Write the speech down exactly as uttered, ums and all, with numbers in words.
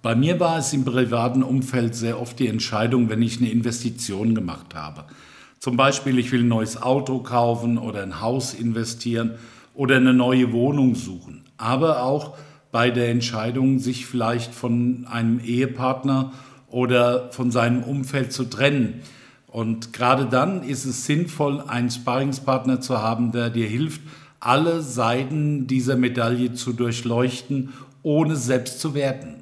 Bei mir war es im privaten Umfeld sehr oft die Entscheidung, wenn ich eine Investition gemacht habe. Zum Beispiel, ich will ein neues Auto kaufen oder ein Haus investieren oder eine neue Wohnung suchen. Aber auch bei der Entscheidung, sich vielleicht von einem Ehepartner oder von seinem Umfeld zu trennen. Und gerade dann ist es sinnvoll, einen Sparringspartner zu haben, der dir hilft, alle Seiten dieser Medaille zu durchleuchten, ohne selbst zu werten.